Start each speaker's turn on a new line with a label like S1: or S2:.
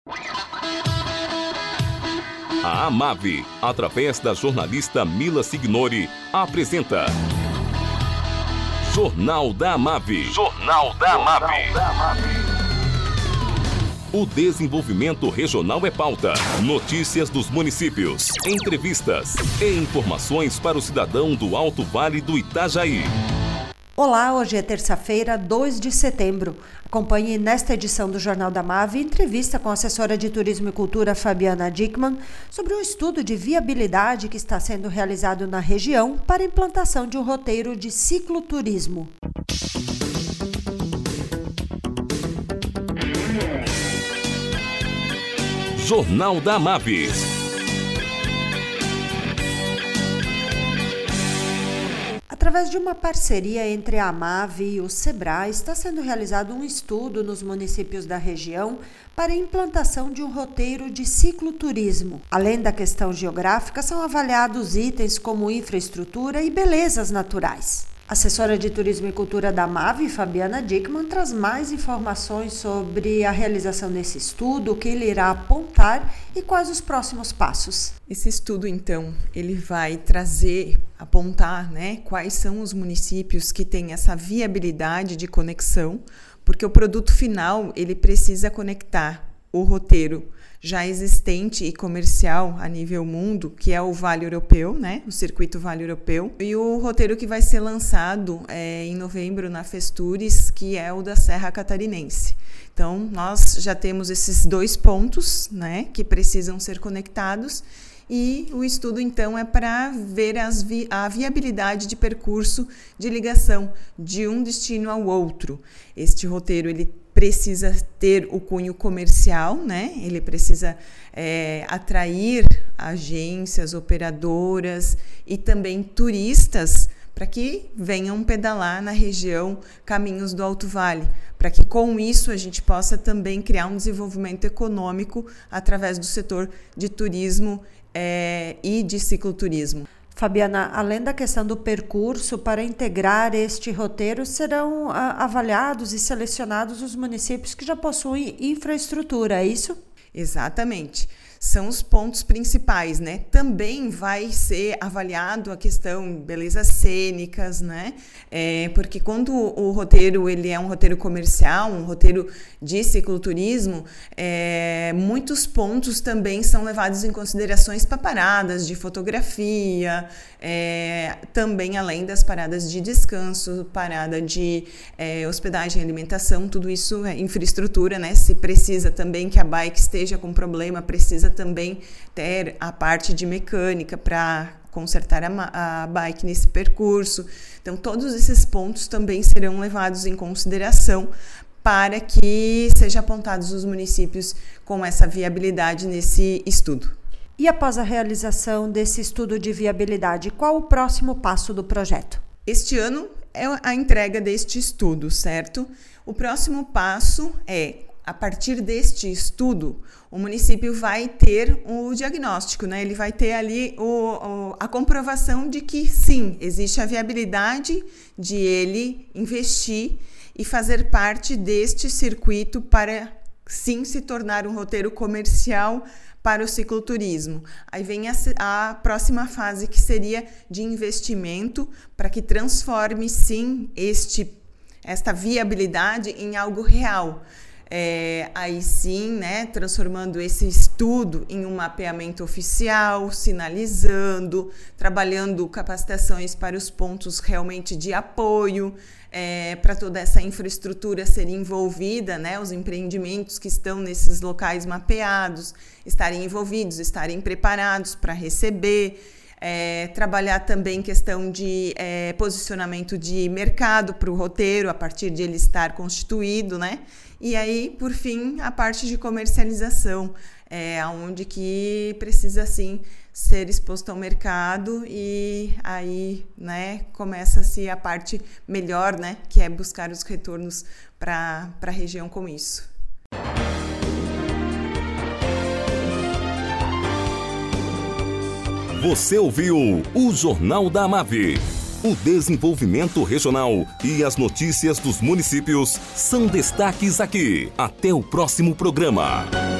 S1: A AMAV, através da jornalista Mila Signori, apresenta Jornal da AMAV. Jornal da AMAV. O desenvolvimento regional é pauta. Notícias dos municípios, entrevistas e informações para o cidadão do Alto Vale do Itajaí.
S2: Olá, hoje é terça-feira, 2 de setembro. Acompanhe nesta edição do Jornal da AMAV entrevista com a assessora de Turismo e Cultura Fabiana Dickmann sobre um estudo de viabilidade que está sendo realizado na região para a implantação de um roteiro de cicloturismo.
S1: Jornal da AMAV.
S2: Através de uma parceria entre a AMAV e o SEBRAE, está sendo realizado um estudo nos municípios da região para a implantação de um roteiro de cicloturismo. Além da questão geográfica, são avaliados itens como infraestrutura e belezas naturais. A assessora de Turismo e Cultura da AMAV, Fabiana Dickmann, traz mais informações sobre a realização desse estudo, o que ele irá apontar e quais os próximos passos.
S3: Esse estudo, então, ele vai apontar, quais são os municípios que têm essa viabilidade de conexão, porque o produto final, ele precisa conectar o roteiro já existente e comercial a nível mundo, que é o Vale Europeu, o Circuito Vale Europeu, e o roteiro que vai ser lançado em novembro na Festures, que é o da Serra Catarinense. Então, nós já temos esses dois pontos, que precisam ser conectados, e o estudo, então, é para ver a viabilidade de percurso de ligação de um destino ao outro. Este roteiro, ele precisa ter o cunho comercial, ele precisa atrair agências, operadoras e também turistas para que venham pedalar na região Caminhos do Alto Vale, para que com isso a gente possa também criar um desenvolvimento econômico através do setor de turismo e de cicloturismo.
S2: Fabiana, além da questão do percurso, para integrar este roteiro, serão avaliados e selecionados os municípios que já possuem infraestrutura, é isso?
S3: Exatamente. São os pontos principais, Também vai ser avaliado a questão belezas cênicas, Porque quando o roteiro ele é um roteiro comercial, um roteiro de cicloturismo, muitos pontos também são levados em considerações para paradas de fotografia, também além das paradas de descanso, parada de hospedagem e alimentação, tudo isso é infraestrutura, Se precisa também que a bike esteja com problema, precisa também ter a parte de mecânica para consertar a bike nesse percurso. Então, todos esses pontos também serão levados em consideração para que sejam apontados os municípios com essa viabilidade nesse estudo.
S2: E após a realização desse estudo de viabilidade, qual o próximo passo do projeto?
S3: Este ano é a entrega deste estudo, certo? O próximo passo é, a partir deste estudo, o município vai ter o diagnóstico, Ele vai ter ali a comprovação de que sim, existe a viabilidade de ele investir e fazer parte deste circuito para sim se tornar um roteiro comercial para o cicloturismo. Aí vem a próxima fase, que seria de investimento para que transforme sim esta viabilidade em algo real. Aí sim, transformando esse estudo em um mapeamento oficial, sinalizando, trabalhando capacitações para os pontos realmente de apoio, para toda essa infraestrutura ser envolvida, os empreendimentos que estão nesses locais mapeados estarem envolvidos, estarem preparados para receber. Trabalhar também questão de posicionamento de mercado para o roteiro, a partir de ele estar constituído, E aí, por fim, a parte de comercialização, onde que precisa, sim, ser exposto ao mercado, e aí, começa-se a parte melhor, que é buscar os retornos para a região com isso.
S1: Você ouviu o Jornal da AMAV. O desenvolvimento regional e as notícias dos municípios são destaques aqui. Até o próximo programa.